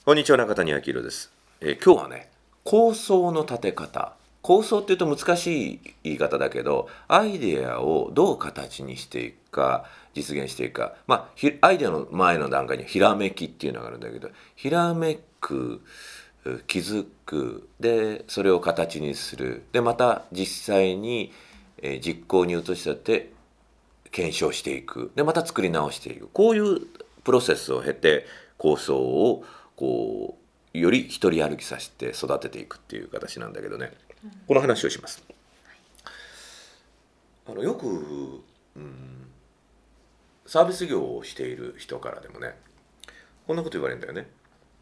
こんにちは、中谷明宏です。今日はね、構想の立て方。構想っていうと難しい言い方だけど、アイデアをどう形にしていくか、実現していくか。アイデアの前の段階にはひらめきっていうのがあるんだけど、ひらめく、気づく、で、それを形にする。で、また実際に、実行に移し立て、検証していく。で、また作り直していく。こういうプロセスを経て、構想をより一人歩きさせて育てていくっていう形なんだけどね、この話をします。よく、サービス業をしている人からでもね、こんなこと言われるんだよね。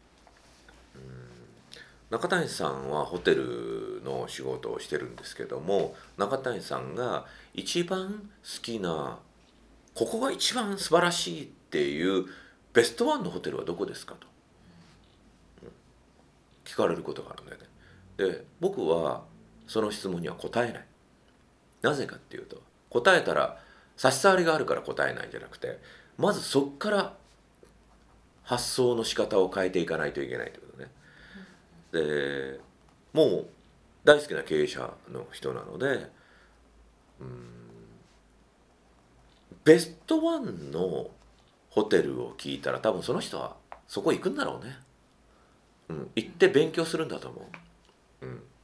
中谷さんはホテルの仕事をしてるんですけども、中谷さんが一番好きな、ここが一番素晴らしいっていうベストワンのホテルはどこですかと聞かれることがあるんだよね。で、僕はその質問には答えない。なぜかっていうと、答えたら差し障りがあるから答えないんじゃなくて、まずそっから発想の仕方を変えていかないといけないということね。で、もう大好きな経営者の人なので、ベストワンのホテルを聞いたら多分その人はそこ行くんだろうね。行って勉強するんだと思う。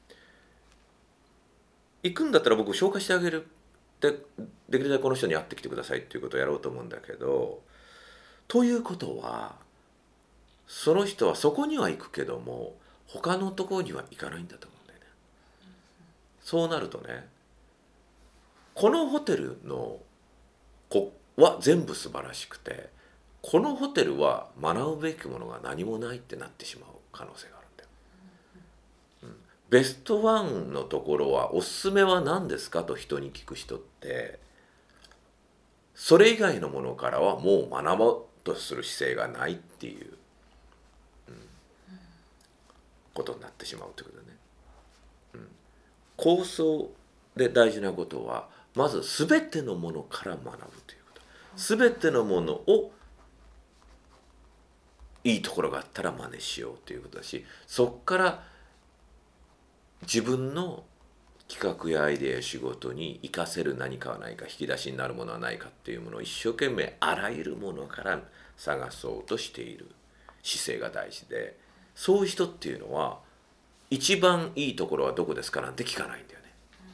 行くんだったら僕紹介してあげる。で、できるだけこの人に会ってきてくださいっていうことをやろうと思うんだけど、ということは、その人はそこには行くけども他のところには行かないんだと思うんだよね。そうなるとね、このホテルのは全部素晴らしくて、このホテルは学ぶべきものが何もないってなってしまう可能性があるんだよ。ベストワンのところはおすすめは何ですかと人に聞く人って、それ以外のものからはもう学ぼうとする姿勢がないっていうことになってしまうということね。構想で大事なことは、まず全てのものから学ぶということ。全てのものをいいところがあったら真似しようということだし、そこから自分の企画やアイデアや仕事に活かせる何かはないか、引き出しになるものはないかっていうものを一生懸命あらゆるものから探そうとしている姿勢が大事で、そういう人っていうのは一番いいところはどこですかなんて聞かないんだよね。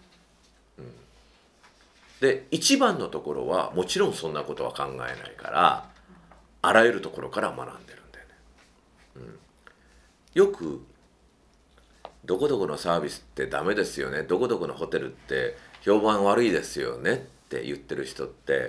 で、一番のところはもちろんそんなことは考えないから、あらゆるところから学んでるんだよね。よくどこどこのサービスってダメですよね、どこどこのホテルって評判悪いですよねって言ってる人って、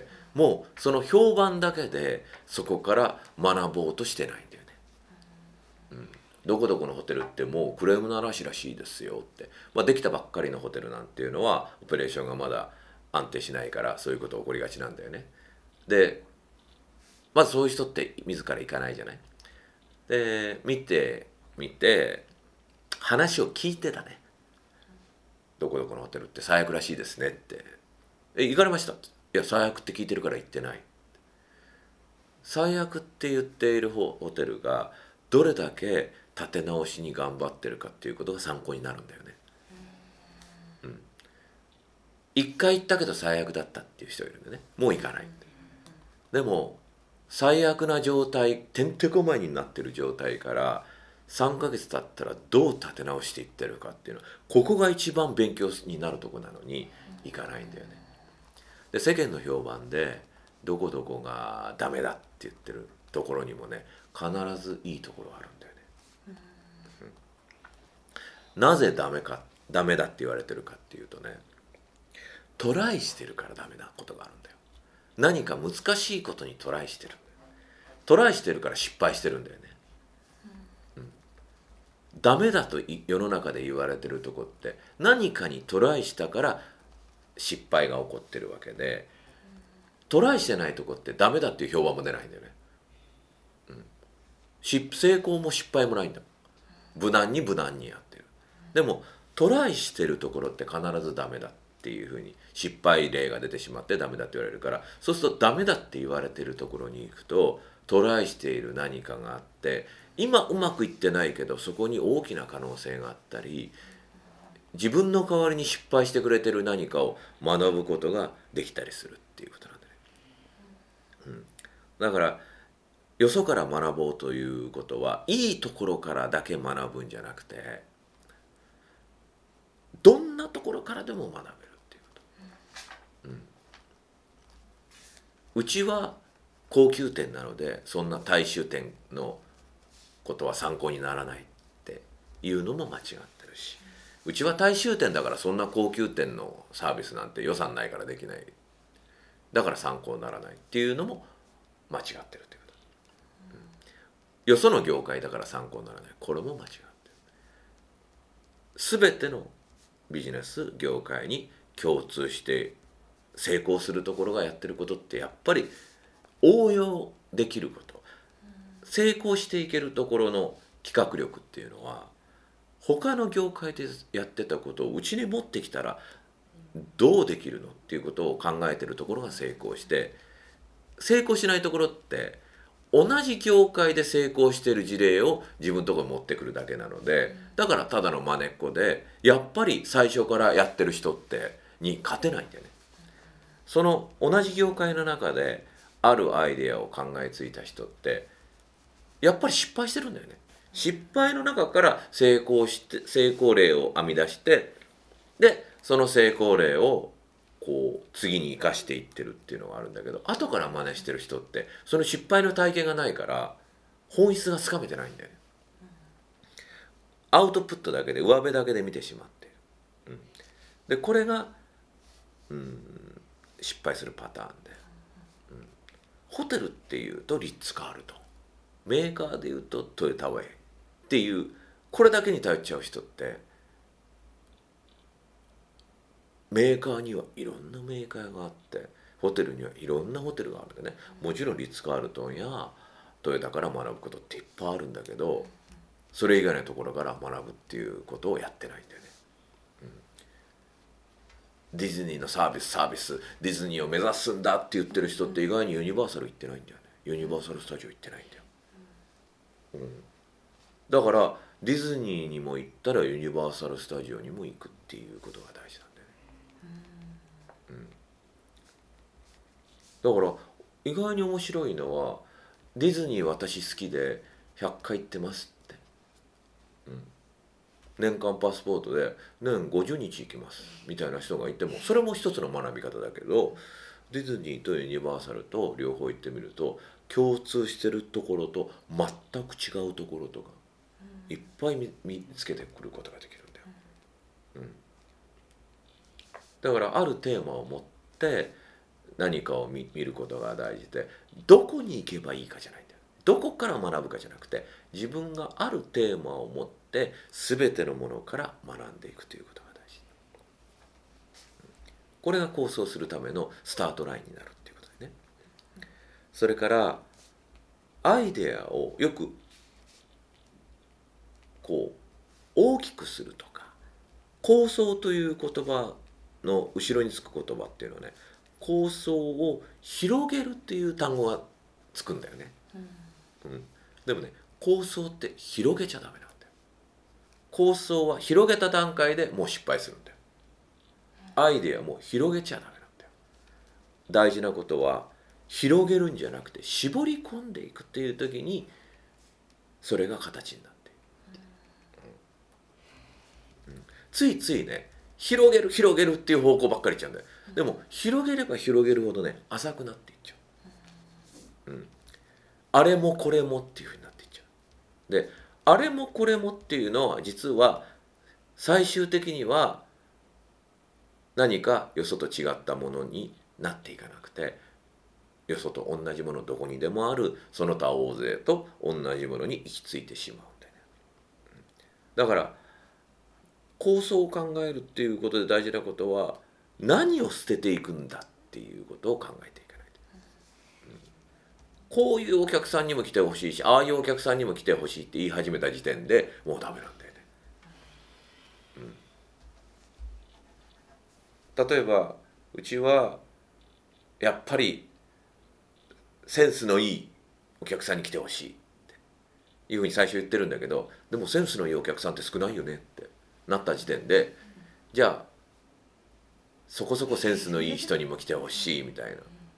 もうその評判だけでそこから学ぼうとしてないんだよね。どこどこのホテルってもうクレームの嵐らしいですよって、できたばっかりのホテルなんていうのはオペレーションがまだ安定しないからそういうこと起こりがちなんだよね。で、まずそういう人って自ら行かないじゃない。で、見て話を聞いてだね。どこどこのホテルって最悪らしいですねって。行かれましたって。いや、最悪って聞いてるから行ってない。最悪って言っているホテルがどれだけ立て直しに頑張ってるかっていうことが参考になるんだよね。一回行ったけど最悪だったっていう人いるんでね、もう行かない。でも最悪な状態、てんてこまいになってる状態から3ヶ月経ったらどう立て直していってるかっていうのは、ここが一番勉強になるとこなのに行かないんだよね。で、世間の評判でどこどこがダメだって言ってるところにもね、必ずいいところがあるんだよね。なぜダメだって言われてるかっていうとね、トライしてるからダメなことがあるんだよ。何か難しいことにトライしてる。トライしてるから失敗してるんだよね。ダメだと世の中で言われてるとこって、何かにトライしたから失敗が起こってるわけで、トライしてないとこってダメだっていう評判も出ないんだよね。成功も失敗もないんだ。無難に無難にやってる。でもトライしてるところって必ずダメだっていうふうに失敗例が出てしまってダメだって言われるから、そうするとダメだって言われてるところに行くと、トライしている何かがあって今うまくいってないけどそこに大きな可能性があったり、自分の代わりに失敗してくれてる何かを学ぶことができたりするっていうことなんだね。だからよそから学ぼうということはいいところからだけ学ぶんじゃなくて、どんなところからでも学べるっていうこと。うちは高級店なのでそんな大衆店のことは参考にならないっていうのも間違ってるし、うちは大衆店だからそんな高級店のサービスなんて予算ないからできない、だから参考にならないっていうのも間違ってるっていうこと。よその業界だから参考にならない、これも間違ってる。全てのビジネス業界に共通して成功するところがやってることってやっぱり応用できること、成功していけるところの企画力っていうのは他の業界でやってたことをうちに持ってきたらどうできるのっていうことを考えてるところが成功して、成功しないところって同じ業界で成功してる事例を自分のところに持ってくるだけなので、だからただの真似っこでやっぱり最初からやってる人ってに勝てないんだよね。その同じ業界の中であるアイデアを考えついた人ってやっぱり失敗してるんだよね。失敗の中から成功例を編み出して、でその成功例をこう次に生かしていってるっていうのがあるんだけど、後から真似してる人ってその失敗の体験がないから本質がつかめてないんだよね。アウトプットだけで上辺だけで見てしまっている。でこれが失敗するパターンで、ホテルっていうとリッツ・カールトン、メーカーでいうとトヨタウェイっていうこれだけに頼っちゃう人って、メーカーにはいろんなメーカーがあってホテルにはいろんなホテルがあるんでね、もちろんリッツ・カールトンやトヨタから学ぶことっていっぱいあるんだけど、それ以外のところから学ぶっていうことをやってないんだよね。ディズニーのサービスディズニーを目指すんだって言ってる人って意外にユニバーサル行ってないんだよね。ユニバーサル・スタジオ行ってないんだよ。だからディズニーにも行ったらユニバーサル・スタジオにも行くっていうことが大事なんだよね。だから意外に面白いのは、ディズニー私好きで100回行ってますって、年間パスポートで年50日行きますみたいな人がいても、それも一つの学び方だけど、ディズニーとユニバーサルと両方行ってみると共通してるところと全く違うところとかいっぱい見つけてくることができるんだよ。だからあるテーマを持って何かを見ることが大事で、どこに行けばいいかじゃないんだよ。どこから学ぶかじゃなくて、自分があるテーマを持って全てのものから学んでいくということが大事。これが構想するためのスタートラインになるっていうことでね。それからアイデアをよくこう大きくするとか、構想という言葉の後ろにつく言葉っていうのはね、構想を広げるっていう単語がつくんだよね。でもね、構想って広げちゃダメなんだよ。構想は広げた段階でもう失敗するんだよ。アイデアも広げちゃダメなんだよ。大事なことは広げるんじゃなくて絞り込んでいくっていう時にそれが形になっている。ついついね、広げるっていう方向ばっかりいっちゃうんだよ。でも広げれば広げるほどね、浅くなっていっちゃう。あれもこれもっていうふうになっていっちゃう。で、あれもこれもっていうのは実は最終的には何かよそと違ったものになっていかなくて、よそと同じものどこにでもあるその他大勢と同じものに行き着いてしまうんだよね。だから構想を考えるっていうことで大事なことは、何を捨てていくんだっていうことを考えていかないと。こういうお客さんにも来てほしいし、ああいうお客さんにも来てほしいって言い始めた時点でもうダメなんだよね。例えばうちはやっぱりセンスのいいお客さんに来てほしいっていうふうに最初言ってるんだけど、でもセンスのいいお客さんって少ないよねってなった時点で、じゃあそこそこセンスのいい人にも来てほしいみたいな、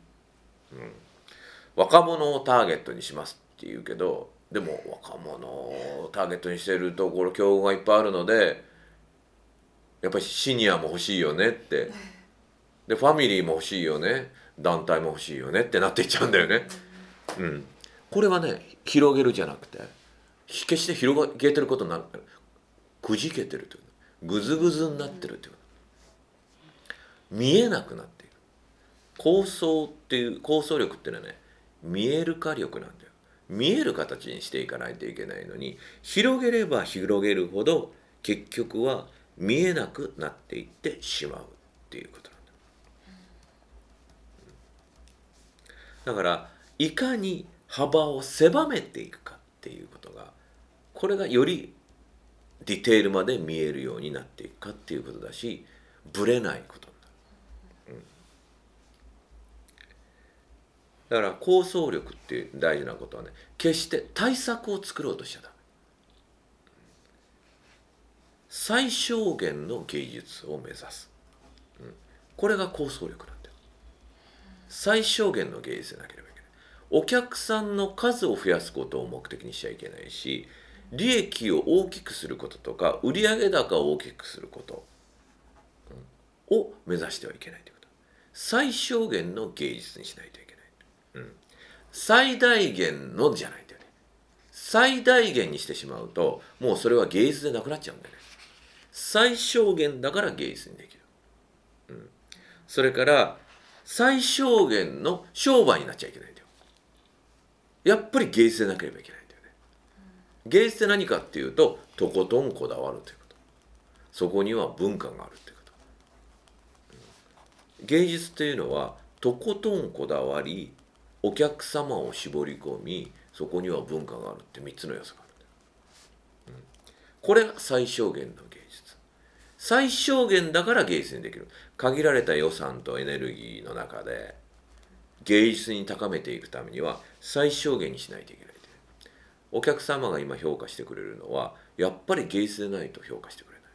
若者をターゲットにしますって言うけど、でも若者をターゲットにしてるところ競合がいっぱいあるので、やっぱりシニアも欲しいよねって、でファミリーも欲しいよね、団体も欲しいよねってなっていっちゃうんだよね。これはね、広げるじゃなくて、決して広げてることになる、くじけてるという、ぐずぐずになってるという、見えなくなっている。構想力っていうのはね、見える化力なんだよ。見える形にしていかないといけないのに、広げれば広げるほど結局は見えなくなっていってしまうっていうことなんだ。だからいかに幅を狭めていくかっていうことが、これがよりディテールまで見えるようになっていくかっていうことだし、ぶれないことになる。だから構想力っていう大事なことはね、決して対策を作ろうとしちゃダメ。最小限の芸術を目指す、これが構想力なんだよ。最小限の芸術でなければいけない。お客さんの数を増やすことを目的にしちゃいけないし、利益を大きくすることとか売上高を大きくすることを目指してはいけないということ。最小限の芸術にしないといけない、最大限のじゃないんだよね。最大限にしてしまうともうそれは芸術でなくなっちゃうんだよね。最小限だから芸術にできる、それから最小限の商売になっちゃいけないんだよ。やっぱり芸術でなければいけないんだよね。芸術って何かっていうと、とことんこだわるということ。そこには文化があるということ。芸術というのはとことんこだわり、お客様を絞り込み、そこには文化があるって3つの要素があるんだよ。これが最小限の芸術。最小限だから芸術にできる。限られた予算とエネルギーの中で芸術に高めていくためには最小限にしないといけない。お客様が今評価してくれるのはやっぱり芸術でないと評価してくれない、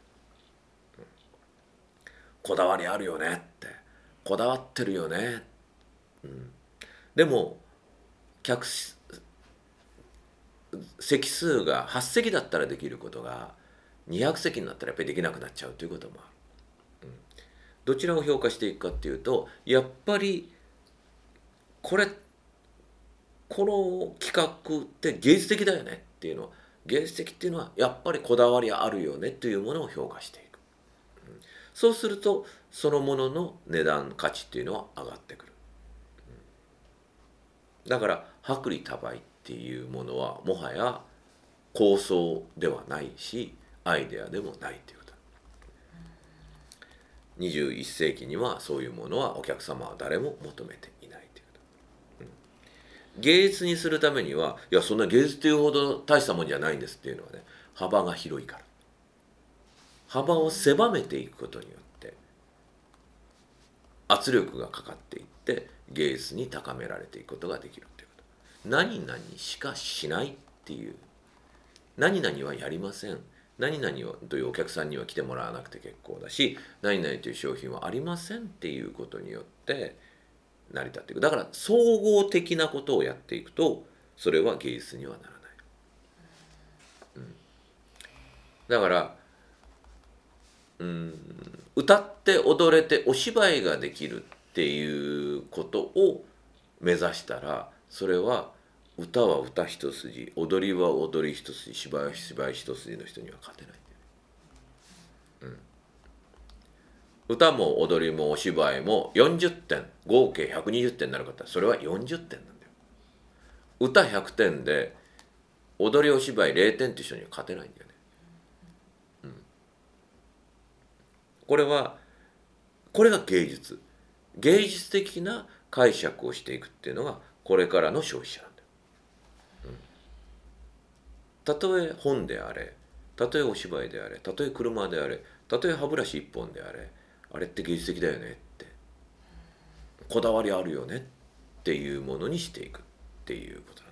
こだわりあるよねって、こだわってるよね、でも席数が8席だったらできることが200席になったらやっぱりできなくなっちゃうということもある、どちらを評価していくかっていうと、やっぱりこの企画って芸術的だよねっていうのは、芸術的っていうのはやっぱりこだわりあるよねというものを評価していく、そうするとそのものの値段価値っていうのは上がってくる、だから薄利多売っていうものはもはや構想ではないしアイデアでもないということ。21世紀にはそういうものはお客様は誰も求めていないということ、芸術にするためには、いやそんな芸術というほど大したもんじゃないんですっていうのはね、幅が広いから。幅を狭めていくことによって圧力がかかっていって芸術に高められていくことができるということ。何々しかしないっていう、何々はやりません、何々というお客さんには来てもらわなくて結構だし、何々という商品はありませんっていうことによって成り立っていく。だから総合的なことをやっていくとそれは芸術にはならない、だから歌って踊れてお芝居ができるっていうことを目指したら、それは歌は歌一筋、踊りは踊り一筋、芝居は芝居一筋の人には勝てない、歌も踊りもお芝居も40点合計120点になるかったらそれは40点なんだよ。歌100点で踊りお芝居0点っていう人には勝てないんだよね。これが芸術的な解釈をしていくっていうのがこれからの消費者なんだよ。たとえ本であれ、たとえお芝居であれ、たとえ車であれ、たとえ歯ブラシ一本であれ、あれって芸術的だよねって、こだわりあるよねっていうものにしていくっていうことなんだ。